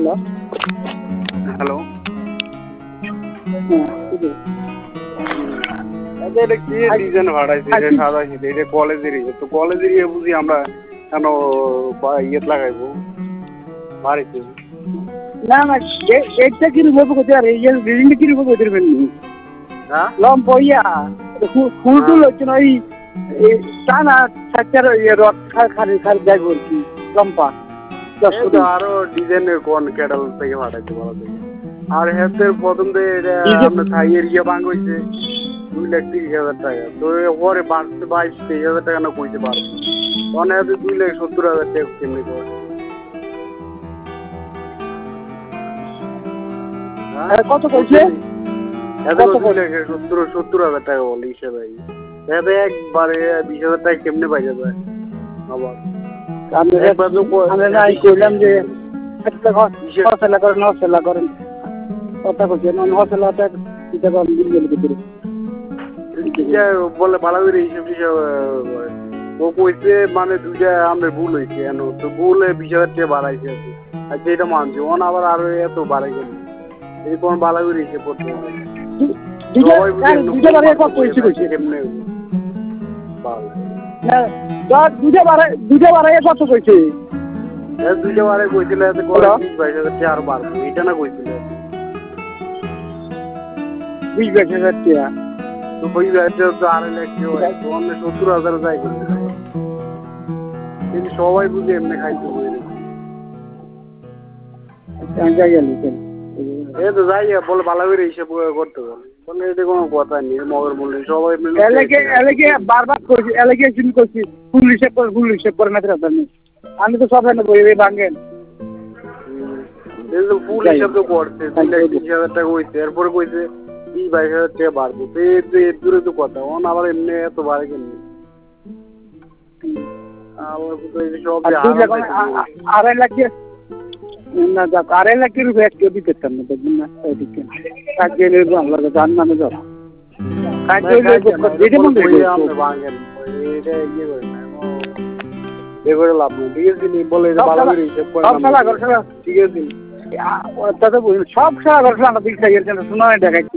hello hello এটা কি design ভাড়াইছে এটা সাদা শীত এটা কলেজেরই তো কলেজেরই বুঝি আমরা কেন ইয়ে লাগাইবো বাড়িতে না না এটা কি রূপ করতে আর এই বিল্ডিং কি রূপ করতে পারবেন হ্যাঁ লম বইয়া ফুল টুল হচ্ছে না ওই টানা সাচ্চার রড খালি খালি ব্যাগ বলছি লম্পা আরো ডিজাইনের কোন ক্যাটাল থেকে ভাড়াইছে বলা যায় আর হেতে প্রথম থেকে আপনার থাইয়ের ইয়ে ভাঙ হয়েছে 2,30,000 টাকা তো পরে 22,000 টাকা না কইতে পারবো অনেক 2,70,000 টাকা কেমনি করে কত কইছে এত 2,70,000 টাকা বলে হিসেবে এতে একবারে 20,000 টাকা কেমনে পাই যাবে আবার আমি কইলাম যে একটা হসেলা করেন হসেলা করেন কথা কইছে হসেলাটা দিতে পারেন বিল ভিতরে বলে ভালো করে হিসেব টিসেব ও কইছে মানে দুইটা আমাদের ভুল হয়েছে কেন তো ভুলে 20,000 টাকা বাড়াইছে আর যেটা মানছে ওন আবার আরো এত বাড়াই গেল এই কোন ভালো করে হিসেব করতে হবে দুইটা বারে কত কইছে কইছে কেমনে দুইটা বারে কত কইছে দুইটা বারে কইছিল এতে করে 22,000 টাকা আরো বাড়বে এটা না কইছিল 22,000 টাকা তো 22,000 তো আড়াই লাখ কেউ হয় তো অন্য 70,000 যাই করবে কিন্তু সবাই বুঝে এমনি খাইতে হবে এ তো যাই বলে ভালো করে হিসাব করতে বলে বলে এটা কোনো কথা নেই মগের বললে সবাই এলাকে বারবার করছি এলাকে চিনি করছি ফুল হিসেব করে না আমি তো সব এনে বই ভাঙেন ফুল হিসাব তো করছে 2,30,000 টাকা হয়েছে এরপরে কইছে 22,000 টাকা বাড়বো তো এর দূরে তো কথা অন আবার এমনি এত বাড়ে কেমনি আড়াই লাখ না যাক 2.5 লাখ রুপয়ে এক কেউ দিতে চান না দেখবেন না ওইদিকে কাজে নেবো আমরা জান নামে যাবো কাজে এবারে লাভ নেই ঠিক আছে বলে ভালো করে হিসেব করে ঠিক আছে সব খেলা করছিলাম দিক শোনা দেখাচ্ছি